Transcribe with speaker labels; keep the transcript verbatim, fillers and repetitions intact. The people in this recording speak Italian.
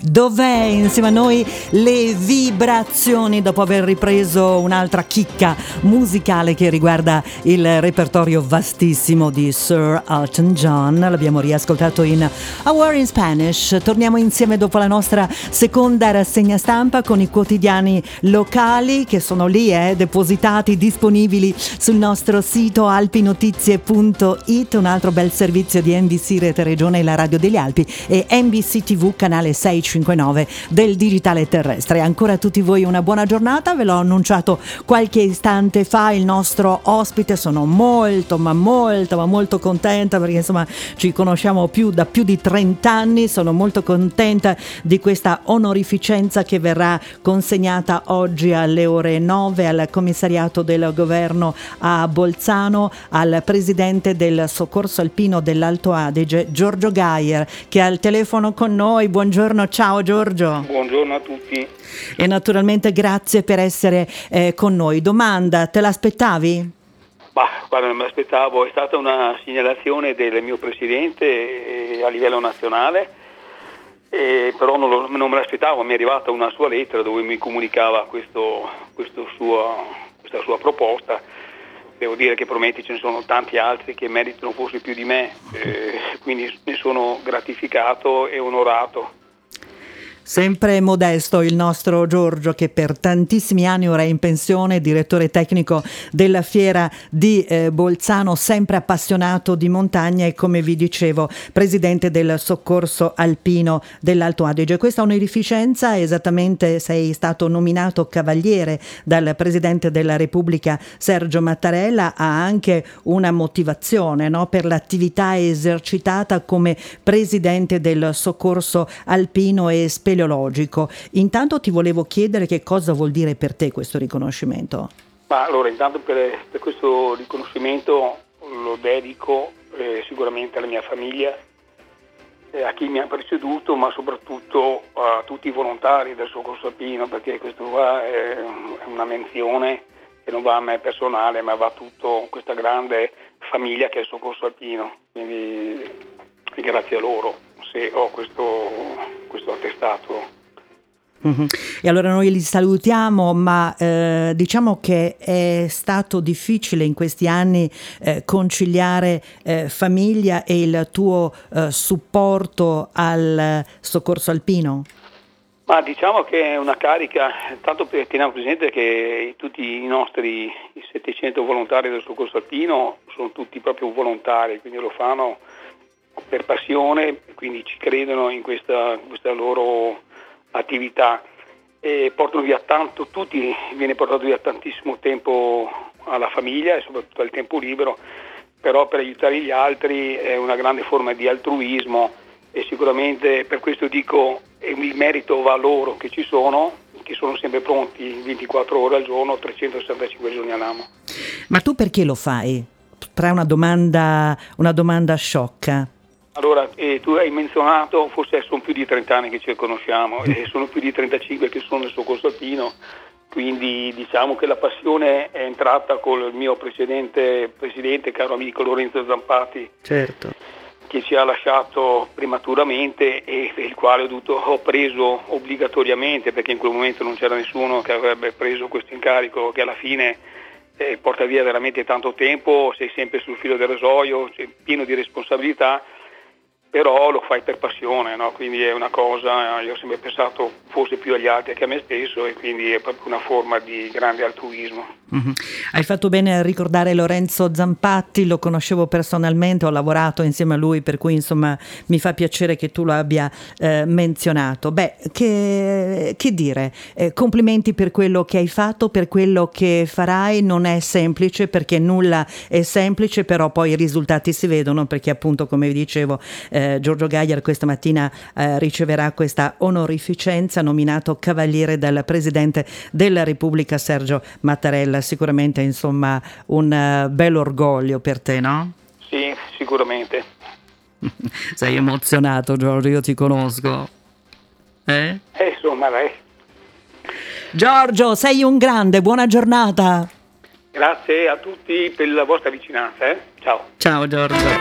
Speaker 1: Dov'è? Insieme a noi le vibrazioni, dopo aver ripreso un'altra chicca musicale che riguarda il repertorio vastissimo di Sir Elton John. L'abbiamo riascoltato in A War in Spanish. Torniamo insieme dopo la nostra seconda rassegna stampa con i quotidiani locali che sono lì, eh, depositati, disponibili sul nostro sito alpinotizie punto it, un altro bel servizio di N B C Rete Regione, la radio degli Alpi, e N B C T V canale seicentocinquantanove del digitale terrestre. Ancora a tutti voi una buona giornata, ve l'ho annunciato qualche istante fa, il nostro ospite. Sono molto ma molto ma molto contenta perché insomma ci conosciamo più da più di trenta anni. Sono molto contenta di questa onorificenza che verrà consegnata oggi alle ore nove al commissariato del governo a Bolzano, al presidente del soccorso alpino dell'Alto Adige, Giorgio Gaier, che è al telefono con noi. Buongiorno, ciao Giorgio.
Speaker 2: Buongiorno a tutti.
Speaker 1: E naturalmente grazie per essere eh, con noi. Domanda, te l'aspettavi?
Speaker 2: Bah, guarda, non me l'aspettavo, è stata una segnalazione del mio presidente eh, a livello nazionale, eh, però non, lo, non me l'aspettavo. Mi è arrivata una sua lettera dove mi comunicava questo, questo sua, questa sua proposta. Devo dire che prometti ce ne sono tanti altri che meritano forse più di me, eh, quindi ne sono gratificato e onorato.
Speaker 1: Sempre modesto il nostro Giorgio, che per tantissimi anni ora è in pensione, direttore tecnico della fiera di eh, Bolzano, sempre appassionato di montagna e, come vi dicevo, presidente del soccorso alpino dell'Alto Adige. Questa onorificenza, esattamente, sei stato nominato cavaliere dal presidente della Repubblica Sergio Mattarella, ha anche una motivazione, no? Per l'attività esercitata come presidente del soccorso alpino e speleologico. Intanto ti volevo chiedere che cosa vuol dire per te questo riconoscimento.
Speaker 2: Ma allora, intanto per, per questo riconoscimento lo dedico eh, sicuramente alla mia famiglia, eh, a chi mi ha preceduto, ma soprattutto a tutti i volontari del soccorso alpino, perché questo qua è, è una menzione che non va a me personale, ma va a tutta questa grande famiglia che è il soccorso alpino. Quindi grazie a loro se ho questo, questo attestato.
Speaker 1: Mm-hmm. E allora noi li salutiamo, ma eh, diciamo che è stato difficile in questi anni eh, conciliare eh, famiglia e il tuo eh, supporto al soccorso alpino?
Speaker 2: Ma diciamo che è una carica, tanto per teniamo presente che tutti i nostri i settecento volontari del soccorso alpino sono tutti proprio volontari, quindi lo fanno per passione, quindi ci credono in questa, questa loro attività e portano via tanto, tutti viene portato via tantissimo tempo alla famiglia e soprattutto al tempo libero, però per aiutare gli altri è una grande forma di altruismo e sicuramente per questo dico il merito va a loro che ci sono, che sono sempre pronti ventiquattro ore al giorno, trecentosessantacinque giorni all'anno.
Speaker 1: Ma tu perché lo fai? Tra una domanda, una domanda sciocca.
Speaker 2: Allora, eh, tu hai menzionato, forse sono più di trenta anni che ci conosciamo e sono più di trentacinque che sono nel soccorso alpino, quindi diciamo che la passione è entrata col mio precedente presidente, caro amico Lorenzo Zampati,
Speaker 1: certo,
Speaker 2: che ci ha lasciato prematuramente e per il quale ho, dovuto, ho preso obbligatoriamente, perché in quel momento non c'era nessuno che avrebbe preso questo incarico, che alla fine eh, porta via veramente tanto tempo, sei sempre sul filo del rasoio, cioè, pieno di responsabilità, però lo fai per passione, no? Quindi è una cosa, io ho sempre pensato forse più agli altri che a me stesso e quindi è proprio una forma di grande altruismo.
Speaker 1: Mm-hmm. Hai fatto bene a ricordare Lorenzo Zampatti, lo conoscevo personalmente, ho lavorato insieme a lui, per cui insomma mi fa piacere che tu lo abbia eh, menzionato. Beh, che, che dire, eh, complimenti per quello che hai fatto, per quello che farai. Non è semplice, perché nulla è semplice, però poi i risultati si vedono, perché appunto, come vi dicevo, eh, Eh, Giorgio Gaier questa mattina eh, riceverà questa onorificenza, nominato cavaliere dal presidente della Repubblica Sergio Mattarella. Sicuramente insomma un uh, bel orgoglio per te, no?
Speaker 2: Sì, sicuramente.
Speaker 1: Sei emozionato, Giorgio, io ti conosco. Eh?
Speaker 2: Eh, insomma, lei.
Speaker 1: Giorgio, sei un grande, buona giornata.
Speaker 2: Grazie a tutti per la vostra vicinanza, eh? Ciao.
Speaker 1: Ciao Giorgio.